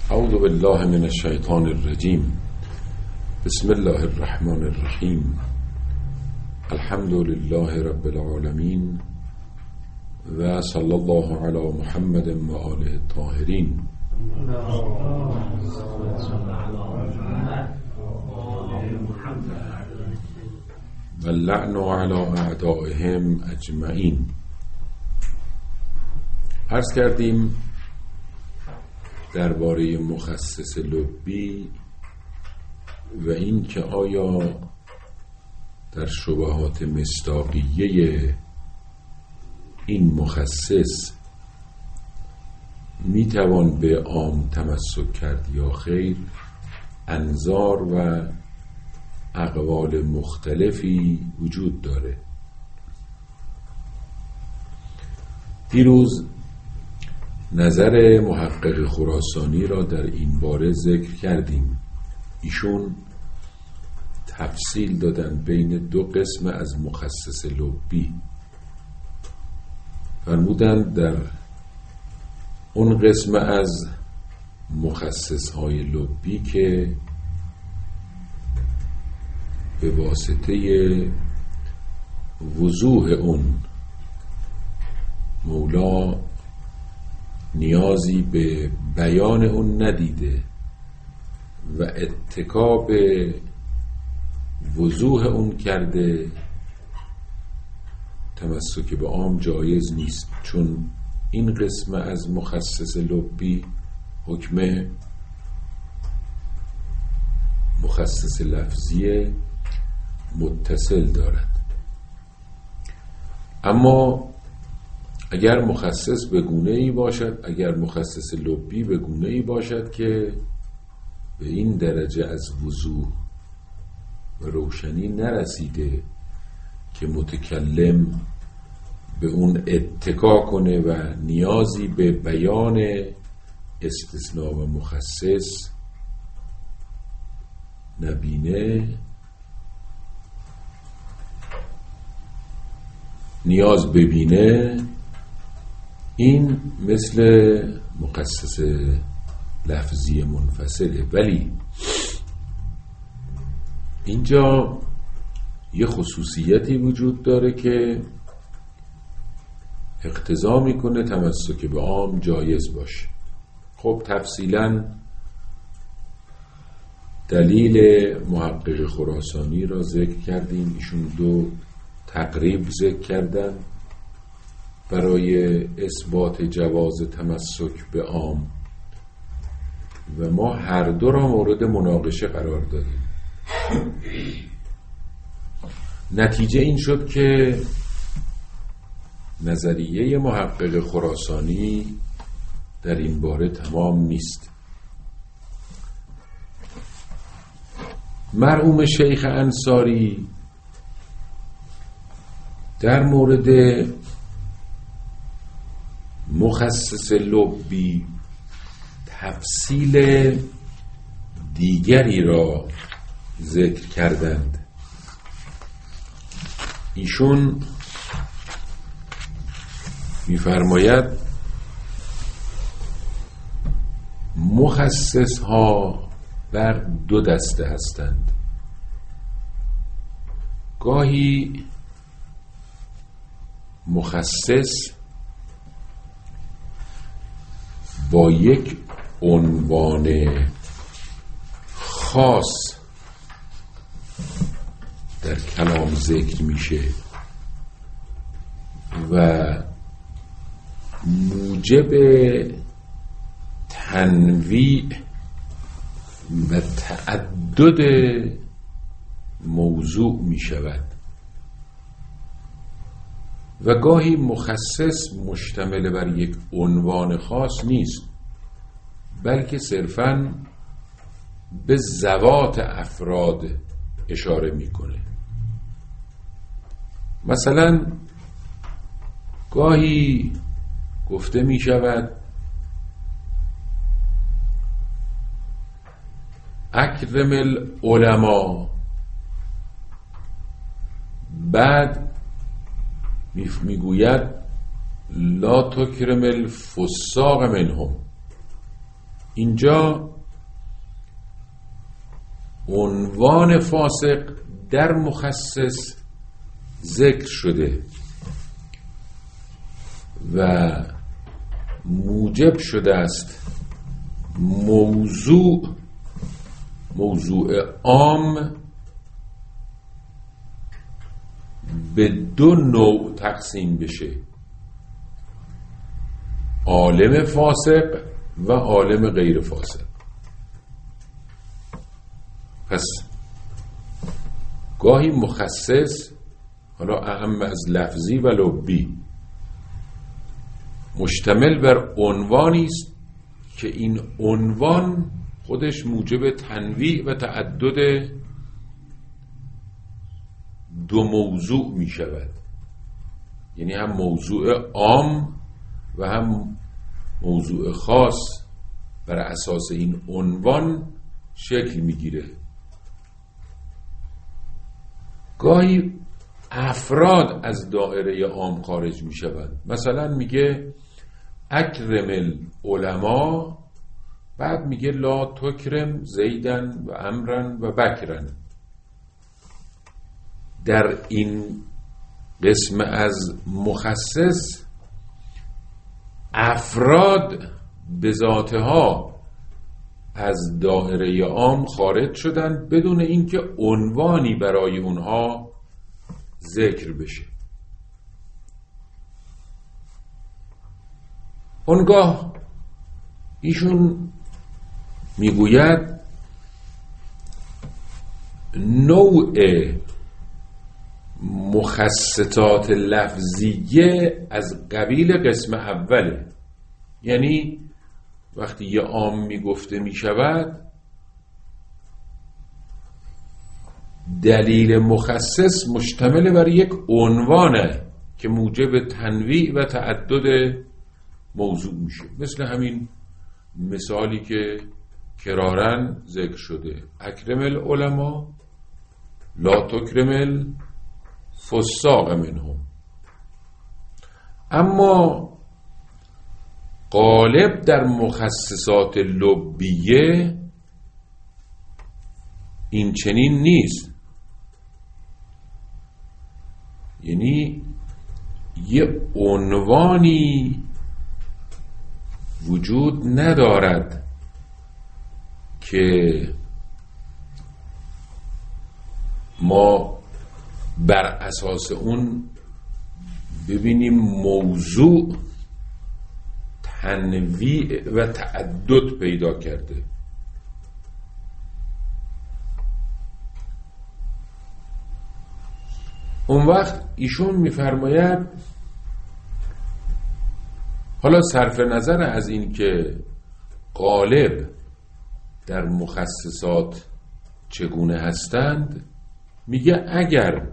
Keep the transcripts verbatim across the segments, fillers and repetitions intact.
اعوذ بالله من الشیطان الرجیم. بسم الله الرحمن الرحیم. الحمد لله رب العالمین و صلی الله علی محمد و آله الطاهرین. و اللعن علی اعدائهم اجمعین. عرض کردیم درباره مخصص لبی و این که آیا در شبهات مصداقیه این مخصص میتوان به عام تمسک کرد یا خیر. انظار و اقوال مختلفی وجود داره. دیروز نظر محقق خراسانی را در این باره ذکر کردیم. ایشون تفصیل دادن بین دو قسم از مخصص لبی. فرمودند در اون قسم از مخصص های لبی که به واسطه وضوح اون مولا نیازی به بیان اون ندیده و اتکا به وضوح اون کرده، تمسک به عام جایز نیست، چون این قسم از مخصص لبی حکم مخصص لفظی متصل دارد. اما اگر مخصص به گونه‌ای باشد، اگر مخصص لبی به گونه‌ای باشد که به این درجه از وضوح و روشنی نرسیده که متکلم به اون اتکا کنه و نیازی به بیان استثناء و مخصص نبینه، نیاز ببینه، این مثل مخصص لفظی منفصله. ولی اینجا یه خصوصیتی وجود داره که اقتضا میکنه تمسک به عام جایز باشه. خب تفصیلا دلیل محقق خراسانی را ذکر کردیم. ایشون دو تقریب ذکر کردن برای اثبات جواز تمسک به عام و ما هر دو را مورد مناقشه قرار دادیم. نتیجه این شد که نظریه محقق خراسانی در این باره تمام نیست. مرحوم شیخ انصاری در مورد مخصص لبی تفصیل دیگری را ذکر کردند. ایشون می‌فرماید مخصص ها بر دو دسته هستند. گاهی مخصص با یک عنوان خاص در کلام ذکر میشه و موجب تنویع و تعدد موضوع میشود. و گاهی مخصص مشتمل بر یک عنوان خاص نیست، بلکه صرفاً به ذوات افراد اشاره میکنه. مثلا گاهی گفته میشود اکرم العلماء، بعد میگوید لا تکرم الفساق منهم. اینجا عنوان فاسق در مخصص ذکر شده و موجب شده است موضوع موضوع عام به دو نوع تقسیم بشه، عالم فاسق و عالم غیر فاسق. پس گاهی مخصص، حالا اهم از لفظی و لفظی، مشتمل بر عنوانی است که این عنوان خودش موجب تنویع و تعدد دو موضوع می شود، یعنی هم موضوع عام و هم موضوع خاص بر اساس این عنوان شکل می گیره. گاهی افراد از دایره عام خارج می شوند. مثلا میگه اکرم العلماء، بعد میگه لا تکرم زیدن و امرن و بکرن. در این قسم از مخصص افراد به ذاتها از دایره عام خارج شدن بدون اینکه عنوانی برای اونها ذکر بشه. اونگاه ایشون میگوید نوع مخصصات لفظیه از قبیل قسم اوله، یعنی وقتی یه عام میگفته میشود دلیل مخصص مشتمل بر یک عنوانه که موجب تنویع و تعدد موضوع میشه، مثل همین مثالی که کرارن ذکر شده اکرم العلماء لا تکرم الفساق منهم. اما غالب در مخصصات لبیه این چنین نیست، یعنی یه عنوانی وجود ندارد که ما بر اساس اون ببینیم موضوع تنویع و تعدد پیدا کرده. اون وقت ایشون میفرماید حالا صرف نظر از این که غالب در مخصصات چگونه هستند، میگه اگر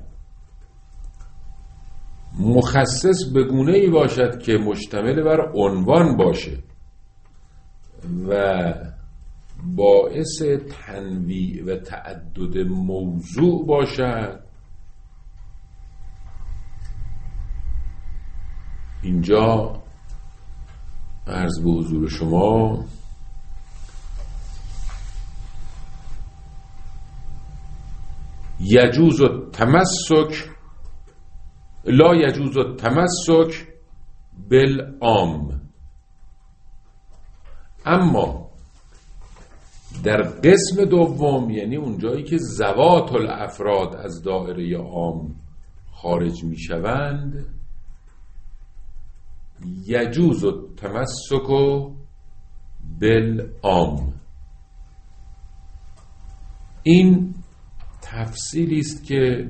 مخصص به گونه‌ای باشد که مشتمل بر عنوان باشه و باعث تنویع و تعدد موضوع باشد، اینجا عرض به حضور شما یجوز التمسک لا یجوز التمسک بالعام. اما در قسم دوم، یعنی اونجایی که ذوات الافراد از دایره عام خارج می شوند، یجوز التمسک بالعام. این تفصیلی است که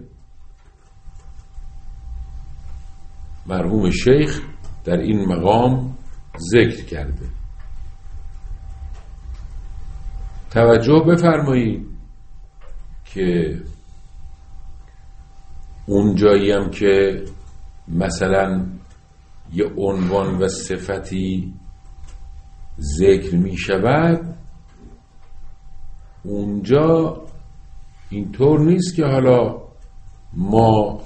مرحوم شیخ در این مقام ذکر کرده. توجه بفرمایید که اونجایی هم که مثلا یه عنوان و صفتی ذکر می شود، اونجا اینطور نیست که حالا ما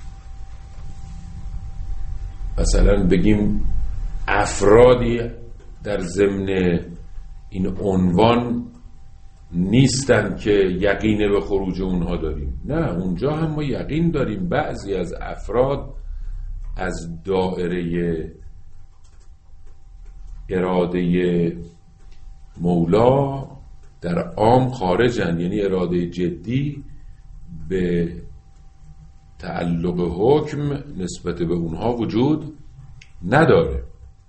مثلا بگیم افرادی در ضمن این عنوان نیستن که یقین به خروج اونها داریم. نه، اونجا هم ما یقین داریم بعضی از افراد از دائره اراده مولا در عام خارجن، یعنی اراده جدی به تعلق حکم نسبت به اونها وجود نداره.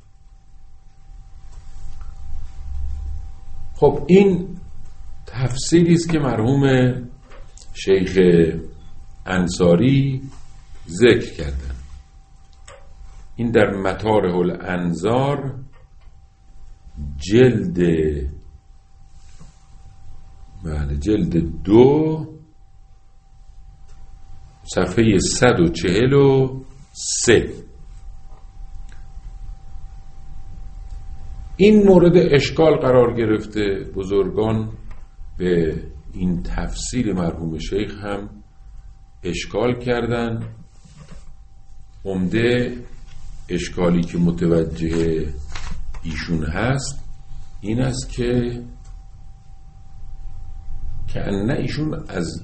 خب این تفسیری است که مرحوم شیخ انصاری ذکر کردن. این در مطارح الانظار جلد بله جلد دو صفحه صد و چهل و سه. این مورد اشکال قرار گرفته. بزرگان به این تفسیر مرحوم شیخ هم اشکال کردن. عمده اشکالی که متوجه ایشون هست این است که که نه ایشون از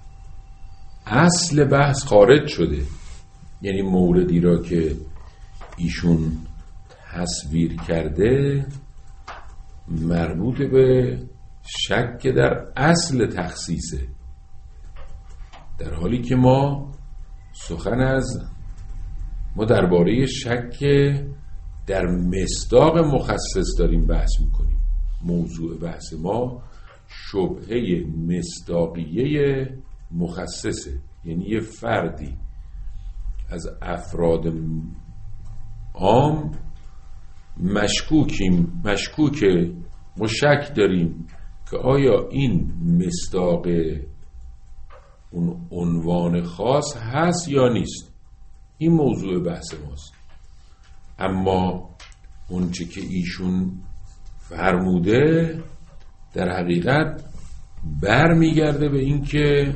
اصل بحث خارج شده، یعنی موردی را که ایشون تصویر کرده مربوط به شک در اصل تخصیصه، در حالی که ما سخن از ما درباره شک در مصداق مخصص داریم بحث میکنیم. موضوع بحث ما شبهه مصداقیه مخصصه، یعنی یه فردی از افراد عام مشکوکیم مشکوکه ما شک داریم که آیا این مصداق اون عنوان خاص هست یا نیست. این موضوع بحث ماست. اما اون چه که ایشون فرموده در حقیقت بر میگرده به این که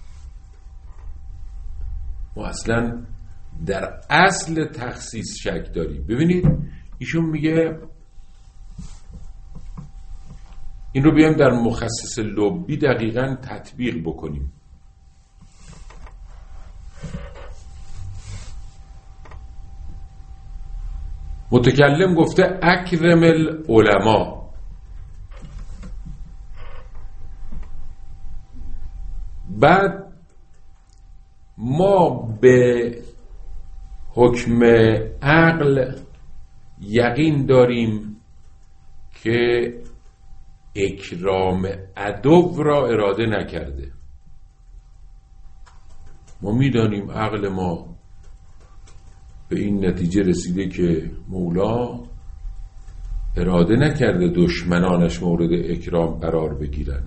ما اصلا در اصل تخصیص شک داریم. ببینید ایشون میگه این رو بیایم در مخصص لبی دقیقاً تطبیق بکنیم. متکلم گفته اکرم العلماء، بعد ما به حکم عقل یقین داریم که اکرام عدو را اراده نکرده. ما میدانیم عقل ما به این نتیجه رسیده که مولا اراده نکرده دشمنانش مورد اکرام قرار بگیرن.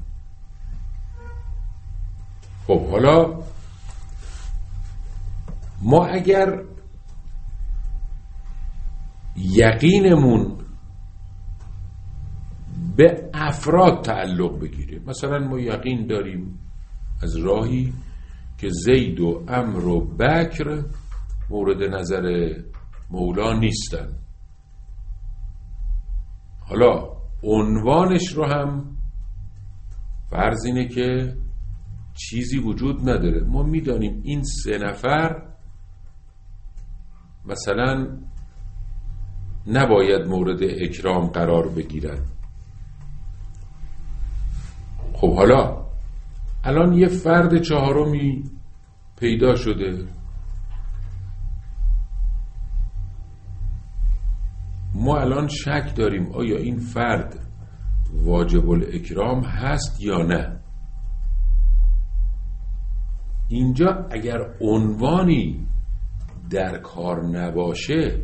خب حالا ما اگر یقینمون به افراد تعلق بگیره، مثلا ما یقین داریم از راهی که زید و عمرو و بکر مورد نظر مولا نیستن، حالا عنوانش رو هم فرض اینه که چیزی وجود نداره. ما میدانیم این سه نفر مثلا نباید مورد اکرام قرار بگیرن. خب حالا الان یه فرد چهارمی پیدا شده، ما الان شک داریم آیا این فرد واجب الاکرام هست یا نه. اینجا اگر عنوانی در کار نباشه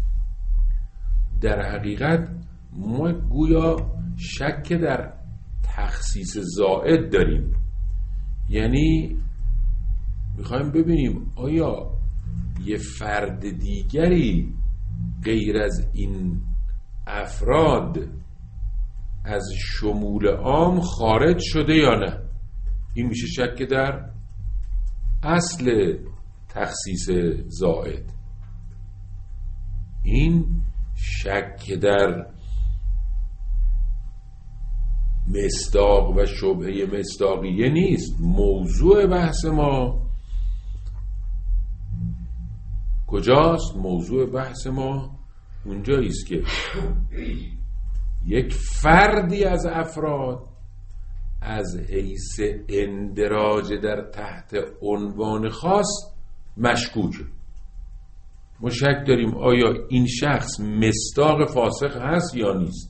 در حقیقت ما گویا شک در تخصیص زائد داریم، یعنی میخوایم ببینیم آیا یه فرد دیگری غیر از این افراد از شمول عام خارج شده یا نه. این میشه شک در اصل تخصیص زائد. این شک در مصداق و شبهه مصداقیه نیست. موضوع بحث ما کجاست؟ موضوع بحث ما اونجایی است که یک فردی از افراد از حیث اندراج در تحت عنوان خاص مشکوکه. ما شک داریم آیا این شخص مصداق فاسق هست یا نیست.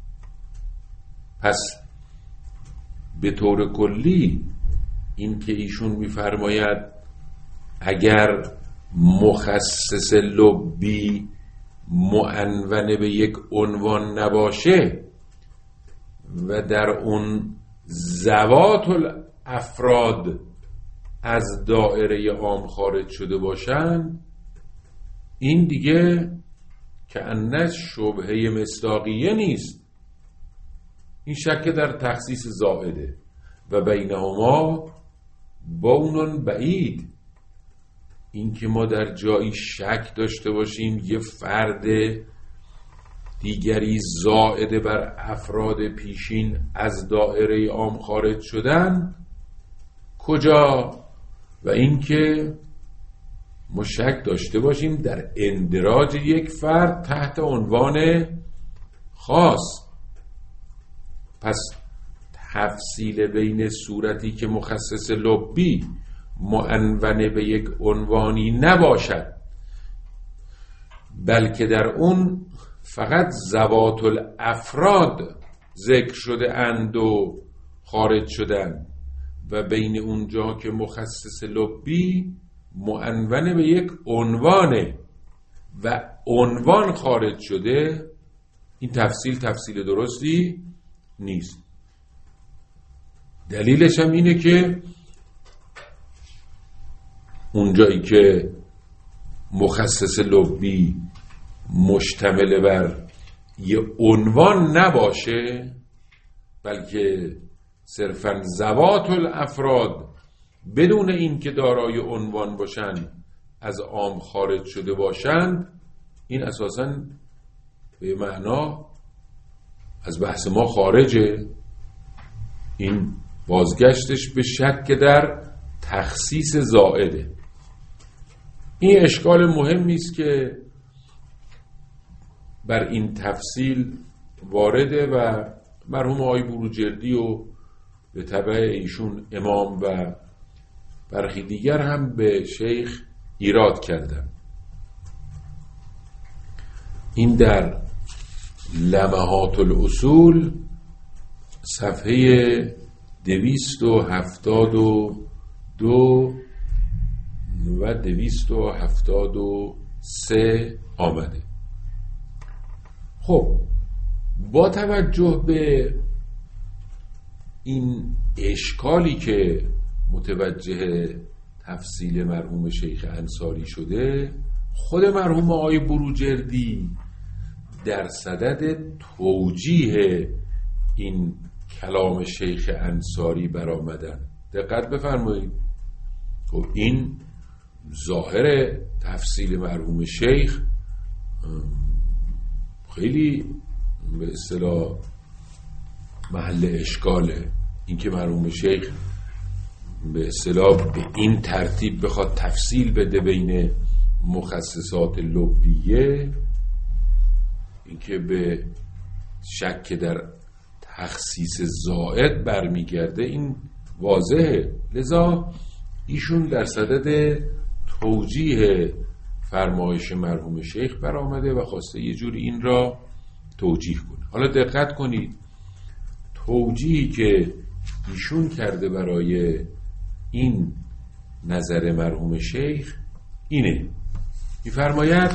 پس به طور کلی این که ایشون می‌فرماید اگر مخصص لبی معنون به یک عنوان نباشه و در اون ذوات الافراد از دایره عام خارج شده باشن، این دیگه که انش شبهه مصداقیه نیست، این شک در تخصیص زائده و بینهما بونون بعید. این که ما در جایی شک داشته باشیم یه فرد دیگری زائده بر افراد پیشین از دایره عام خارج شدن کجا؟ و این که ما شک داشته باشیم در اندراج یک فرد تحت عنوان خاص. پس تفصیل بین صورتی که مخصص لبی معنون به یک عنوانی نباشد بلکه در اون فقط ذوات الافراد ذکر شده اند و خارج شدن و بین اونجا که مخصص لبی معنون به یک عنوانه و عنوان خارج شده، این تفصیل تفصیل درستی نیست. دلیلش هم اینه که اونجایی که مخصص لبی مشتمل بر یه عنوان نباشه بلکه صرفاً ذوات الافراد بدون این که دارای عنوان باشن از عام خارج شده باشند، این اساساً به معنا از بحث ما خارجه. این بازگشتش به شک در تخصیص زائده. این اشکال مهمی است که بر این تفصیل وارده و مرحوم آقای بروجردی و به تبع ایشون امام و برخی دیگر هم به شیخ ایراد کردن. این در لمحات الاصول صفحه دویست و هفتاد و دو و دویست و هفتاد و سه آمده. خب با توجه به این اشکالی که متوجه تفصیل مرحوم شیخ انصاری شده، خود مرحوم آقای بروجردی در صدد توجیه این کلام شیخ انصاری برآمدن. دقت بفرمایید. خب این ظاهر تفصیل مرحوم شیخ خیلی به اصطلاح محل اشکاله. این که مرحوم شیخ به اصطلاح به این ترتیب بخواد تفصیل بده بین مخصصات لبیه، این که به شک در تخصیص زائد برمیگرده، این واضحه. لذا ایشون در صدد توجیه فرمایش مرحوم شیخ برآمده و خواسته یه جوری این را توجیه کنه. حالا دقت کنید، توجیهی که ایشون کرده برای این نظر مرحوم شیخ اینه، می‌فرماید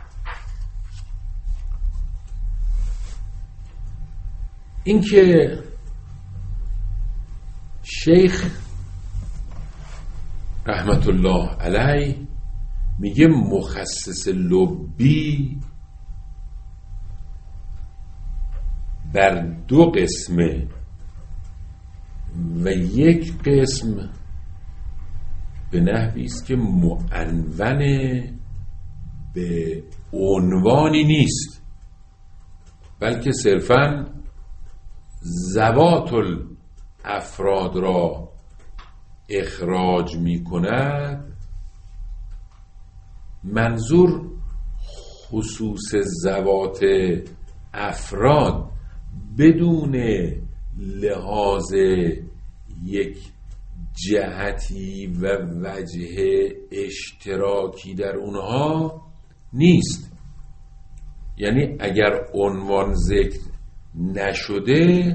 این که شیخ رحمت الله علیه میگه مخصص لبی بر دو قسمه و یک قسم به نحوی است که معنون به عنوانی نیست بلکه صرفاً ذوات الافراد را اخراج می کند، منظور خصوص ذوات افراد بدون لحاظ یک جهتی و وجه اشتراکی در اونها نیست. یعنی اگر عنوان ذکر نشده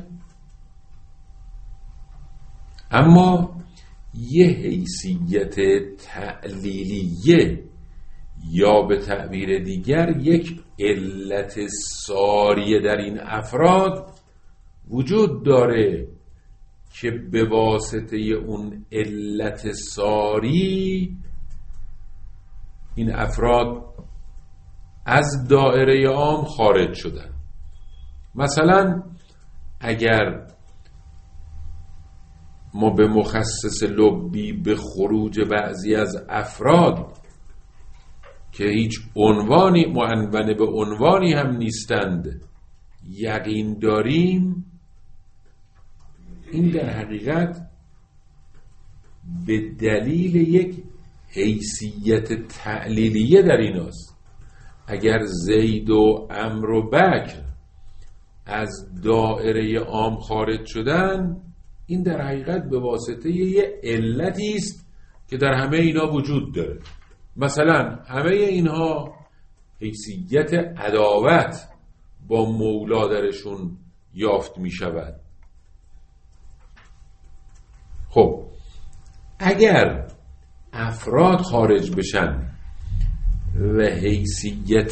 اما یه حیثیت تعلیلیه یا به تعبیر دیگر یک علت ساریه در این افراد وجود داره که به واسطه اون علت ساری این افراد از دایره عام خارج شدن. مثلا اگر ما به مخصص لبی به خروج بعضی از افراد که هیچ عنوانی معنون به عنوانی هم نیستند یقین داریم، این در حقیقت به دلیل یک حیثیت تعلیلیه در ایناست. اگر زید و عمرو و بکر از دایره عام خارج شدن، این در حقیقت به واسطه یه علتی است که در همه اینا وجود داره. مثلا همه اینها حیثیت عداوت با مولا درشون یافت می شود. خب اگر افراد خارج بشن و حیثیت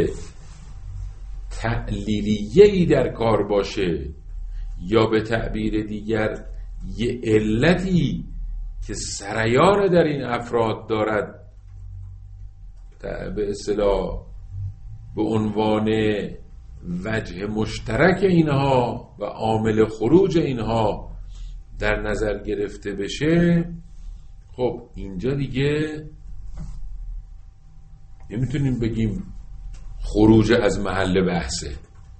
تعلیلیه‌ای در کار باشه یا به تعبیر دیگر یه علتی که سریان در این افراد دارد به اصطلاح به عنوان وجه مشترک اینها و عامل خروج اینها در نظر گرفته بشه، خب اینجا دیگه نمیتونیم بگیم خروج از محل بحثه.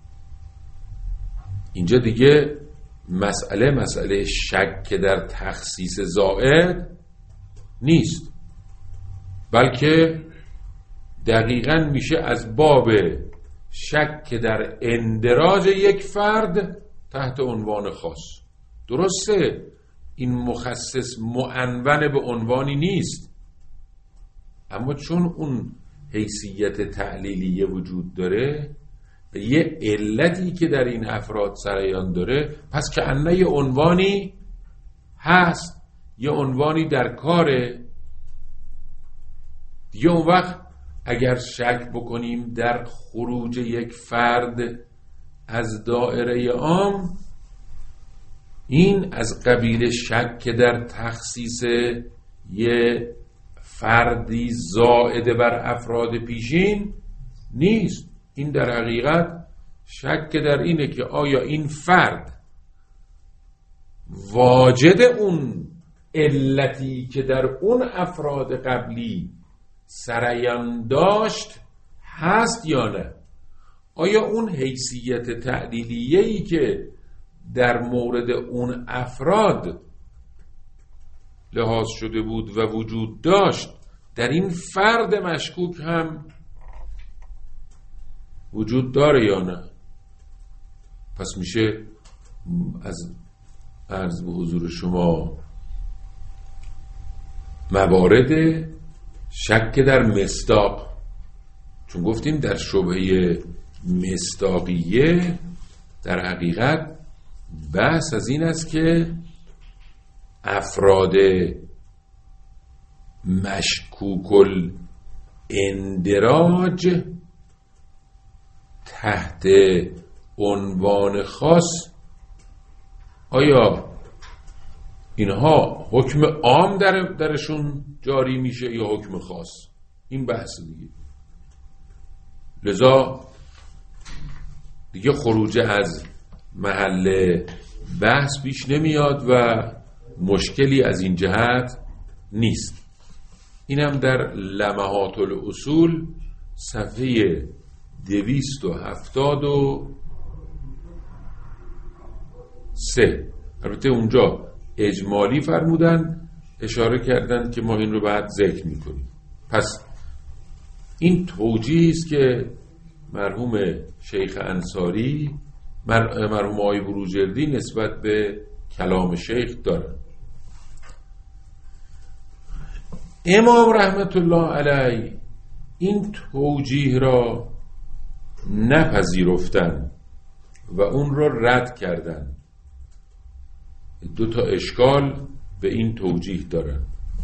اینجا دیگه مسئله مسئله شک در تخصیص زائد نیست، بلکه دقیقاً میشه از باب شک در اندراج یک فرد تحت عنوان خاص. درسته این مخصص معنون به عنوانی نیست، اما چون اون حیثیت تعلیلیه وجود داره و یه علتی که در این افراد سریان داره، پس که انه یه عنوانی هست، یه عنوانی در کاره دیگه. اون وقت اگر شک بکنیم در خروج یک فرد از دایره عام، این از قبیل شک در تخصیص یه فردی زائد بر افراد پیشین نیست. این در حقیقت شک در اینه که آیا این فرد واجد اون علتی که در اون افراد قبلی سریان داشت هست یا نه. آیا اون حیثیت تعلیلیه‌ای که در مورد اون افراد لحاظ شده بود و وجود داشت در این فرد مشکوک هم وجود داره یا نه. پس میشه از عرض به حضور شما موارد شک در مصداق، چون گفتیم در شبهه مصداقیه در حقیقت بحث از این است که افراد مشکوک الاندراج تحت عنوان خاص، آیا اینها حکم عام در درشون جاری میشه یا حکم خاص؟ این بحث دیگه. لذا دیگه خروج از محل بحث پیش نمیاد و مشکلی از این جهت نیست. اینم در لمحات الاصول صفحه دویست و هفتاد و سه. البته اونجا اجمالی فرمودن، اشاره کردن که ما این رو بعد ذکر میکنیم. پس این توجیهی است که مرحوم شیخ انصاری، مرحوم آقای بروجردی نسبت به کلام شیخ دارن. امام رحمت الله علیه این توجیه را نپذیرفتن و اون را رد کردن. دو تا اشکال به این توجیه دارن.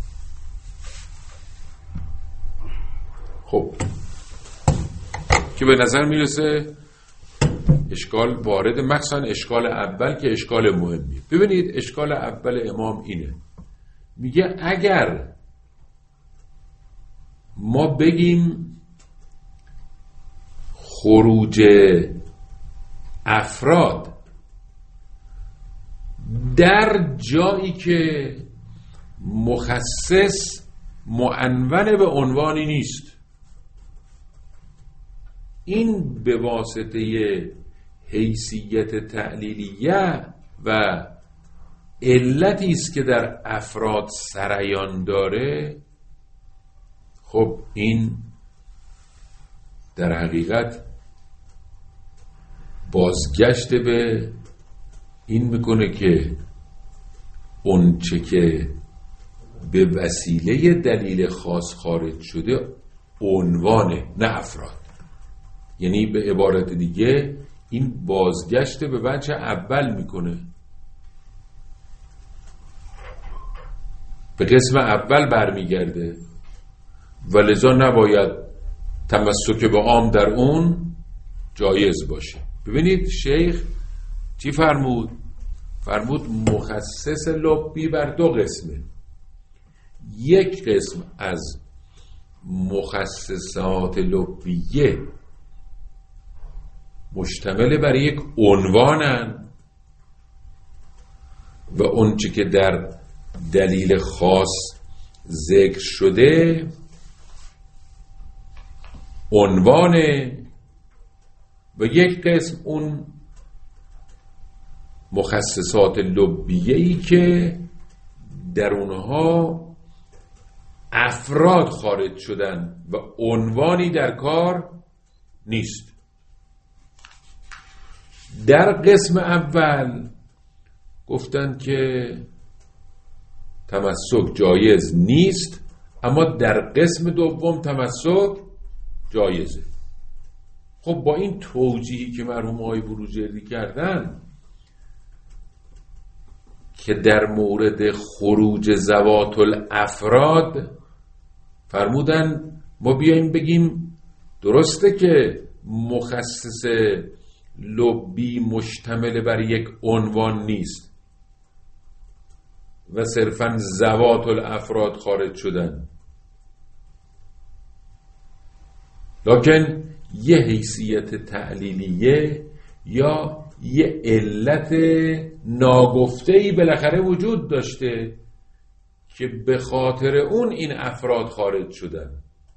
خب که به نظر میرسه اشکال وارد، مخصوصا اشکال اول که اشکال مهمیه. ببینید اشکال اول امام اینه، میگه اگر ما بگیم خروج افراد در جایی که مخصص معنون به عنوانی نیست، این به واسطه حیثیت تعلیلیه و علتی است که در افراد سریان داره، خب این در حقیقت بازگشت به این میکنه که اون چه که به وسیله دلیل خاص خارج شده عنوانه، نه افراد. یعنی به عبارت دیگه این بازگشت به وجه اول میکنه، به قسم اول برمیگرده و لذا نباید تمسک به عام در اون جایز باشه. ببینید شیخ چی فرمود؟ فرمود مخصص لبی بر دو قسمه. یک قسم از مخصصات لبیه مشتمل بر یک عنوانن و اونچه که در دلیل خاص ذکر شده عنوانه، و یک قسم اون مخصصات لبیه‌ای که در اونها افراد خارج شدن و عنوانی در کار نیست. در قسم اول گفتن که تمسک جایز نیست، اما در قسم دوم تمسک جایزه. خب با این توجیهی که مرحوم آقای بروجردی کردن که در مورد خروج ذوات الافراد فرمودن ما بیاییم بگیم درسته که مخصص لبی مشتمل بر یک عنوان نیست و صرفاً ذوات الافراد خارج شدن، لکن یه حیثیت تعلیلیه یا یه علت ناگفته‌ای بالاخره وجود داشته که به خاطر اون این افراد خارج شدن.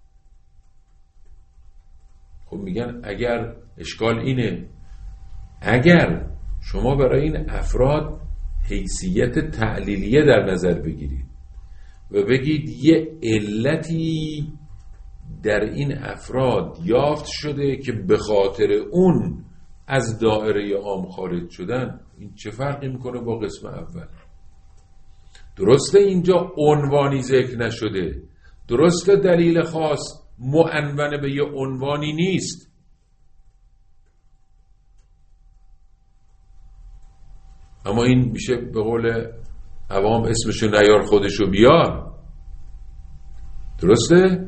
خب میگن اگر اشکال اینه، اگر شما برای این افراد حیثیت تعلیلیه در نظر بگیرید و بگید یه علتی در این افراد یافت شده که به خاطر اون از دایره عام خارج شدن، این چه فرقی میکنه با قسم اول؟ درسته اینجا عنوانی ذکر نشده، درسته دلیل خاص معنون به یه عنوانی نیست، اما این میشه به قول عوام اسمشو نیار خودشو بیار. درسته؟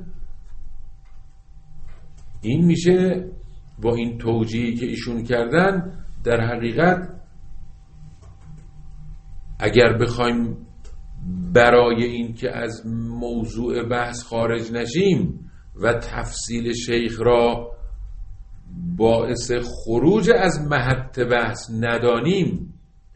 این میشه با این توجیهی که ایشون کردن در حقیقت اگر بخوایم برای این که از موضوع بحث خارج نشیم و تفصیل شیخ را باعث خروج از محط بحث ندانیم،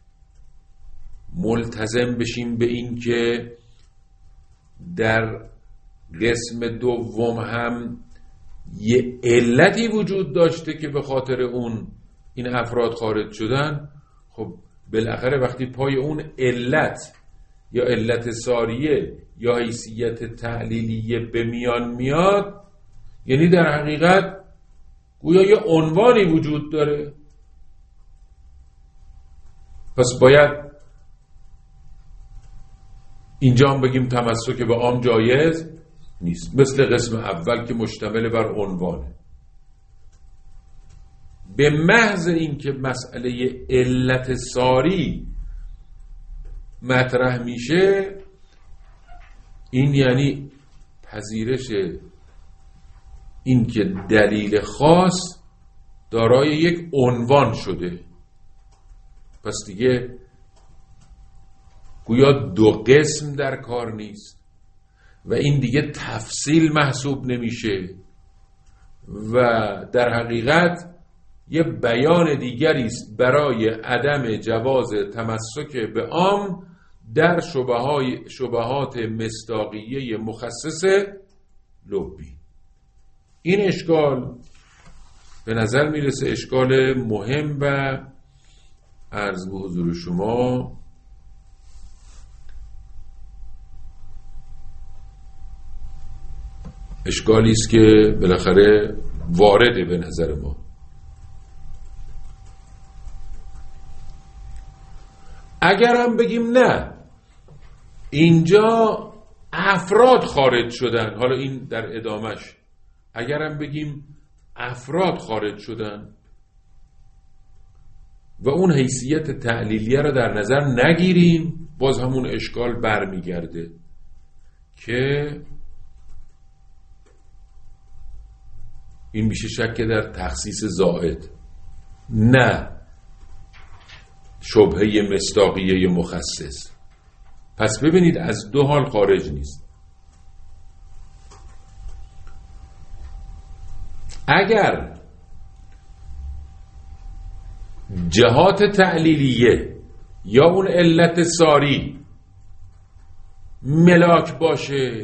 ملتزم بشیم به این که در قسم دوم هم یه علتی وجود داشته که به خاطر اون این افراد خارج شدن، خب بالاخره وقتی پای اون علت یا علت ساریه یا حیثیت تعلیلیه به میان میاد، یعنی در حقیقت گویا یه عنوانی وجود داره. پس باید اینجا هم بگیم تمسک به عام جایز نیست، مثل قسم اول که مشتمل بر عنوانه. به محض اینکه مسئله علت ساری مطرح میشه، این یعنی پذیرش اینکه دلیل خاص دارای یک عنوان شده. پس دیگه گویا دو قسم در کار نیست و این دیگه تفصیل محسوب نمیشه و در حقیقت یه بیان دیگری است برای عدم جواز تمسک به عام در شبهات شبهات مصداقیه مخصص لبی. این اشکال به نظر میرسه اشکال مهم و عرض به حضور شما اشکالی است که بالاخره وارده به نظر ما. اگر هم بگیم نه، اینجا افراد خارج شدن، حالا این در ادامش، اگر هم بگیم افراد خارج شدن و اون حیثیت تعلیلیه را در نظر نگیریم، باز همون اشکال برمیگرده که این میشه شک در تخصیص زائد، نه شبهه مصداقیه مخصص. پس ببینید از دو حال خارج نیست. اگر جهات تعلیلیه یا اون علت ساری ملاک باشه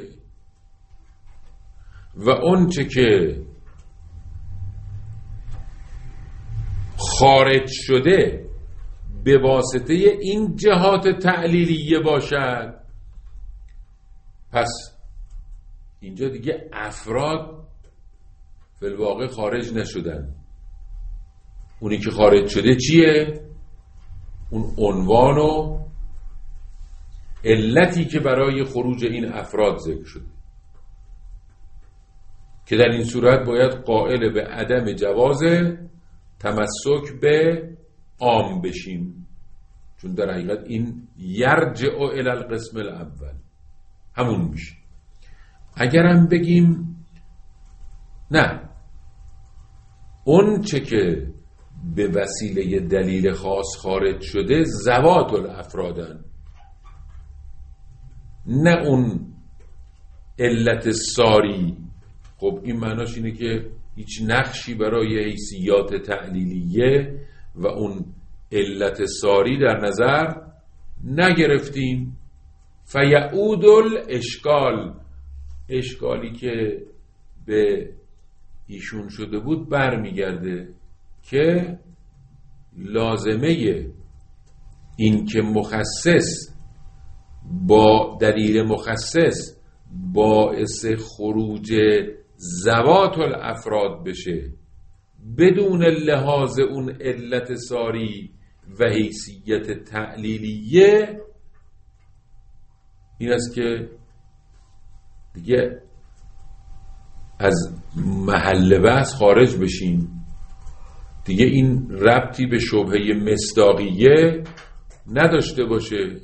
و اون چه که خارج شده به واسطه این جهات تعلیلیه باشد، پس اینجا دیگه افراد فی الواقع خارج نشدن. اونی که خارج شده چیه؟ اون عنوان و علتی که برای خروج این افراد ذکر شده، که در این صورت باید قائل به عدم جواز تمسک به عام بشیم، چون در حقیقت این یرجع الی القسم الاول همون میشه. اگرم بگیم نه، اون چه که به وسیله دلیل خاص خارج شده ذوات الافرادن، نه اون علت ساری. خب این معناش اینه که هیچ نقشی برای حیثیات تعلیلیه و اون علت ساری در نظر نگرفتیم. فیعود الاشکال، اشکالی که به ایشون شده بود برمیگرده که لازمه این که مخصص با دلیل مخصص باعث خروج ذوات الافراد بشه بدون لحاظ اون علت ساری و حیثیت تعلیلیه، این است که دیگه از محل بحث خارج بشیم. دیگه این ربطی به شبهه مصداقیه نداشته باشه،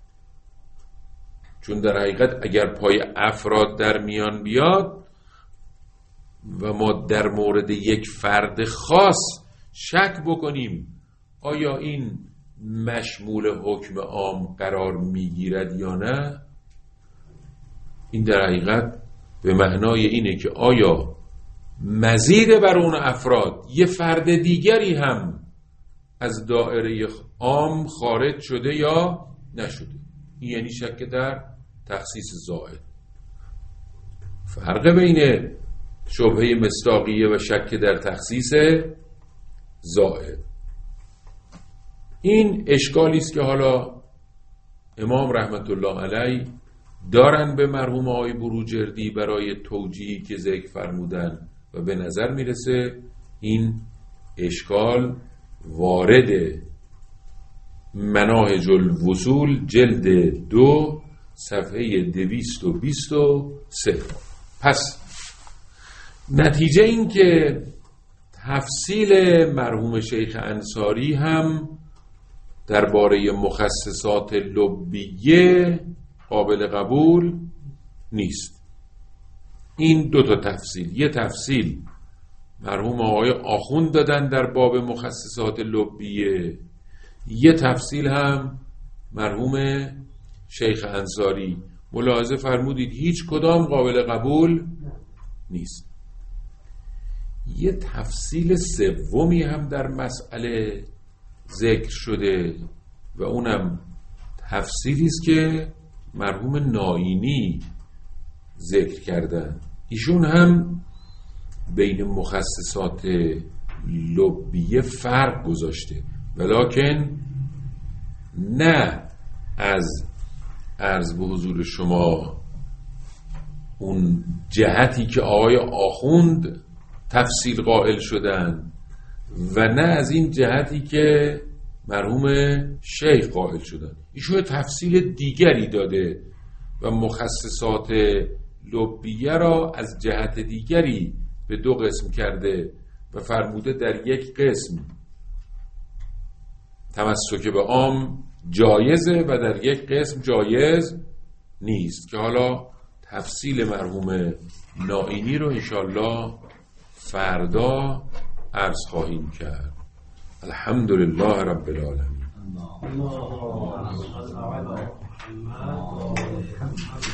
چون در حقیقت اگر پای افراد در میان بیاد و ما در مورد یک فرد خاص شک بکنیم آیا این مشمول حکم عام قرار میگیرد یا نه، این در حقیقت به معنای اینه که آیا مزید بر اون افراد یه فرد دیگری هم از دایره عام خارج شده یا نشده. این یعنی شک در تخصیص زائد. فرق بین شبهه مصداقیه و شک در تخصیص زائد. این اشکالی است که حالا امام رحمت الله علیه دارن به مرحوم آقای بروجردی برای توجیهی که ذکر فرمودن و به نظر میرسه این اشکال وارد مناهج الوصول جلد دو صفحه دویست و بیست و سه. پس نتیجه این که تفصیل مرحوم شیخ انصاری هم درباره مخصصات لبیه قابل قبول نیست. این دو تا تفصیل، یه تفصیل مرحوم آقای آخوند دادن در باب مخصصات لبیه، یه تفصیل هم مرحوم شیخ انصاری. ملاحظه فرمودید هیچ کدام قابل قبول نیست. یه تفصیل سومی هم در مسئله ذکر شده و اونم تفصیلی است که مرحوم نائینی ذکر کردن. ایشون هم بین مخصصات لبیه فرق گذاشته، ولکن نه از عرض به حضور شما اون جهتی که آقای آخوند تفصیل قائل شدن و نه از این جهتی که مرحوم شیخ قائل شدن. ایشون تفصیل دیگری داده و مخصصات لبیه را از جهت دیگری به دو قسم کرده و فرموده در یک قسم تمسک به عام جایزه و در یک قسم جایز نیست، که حالا تفصیل مرحوم نائینی رو انشالله فردا عرض خواهیم کرد. الحمدلله رب العالمین.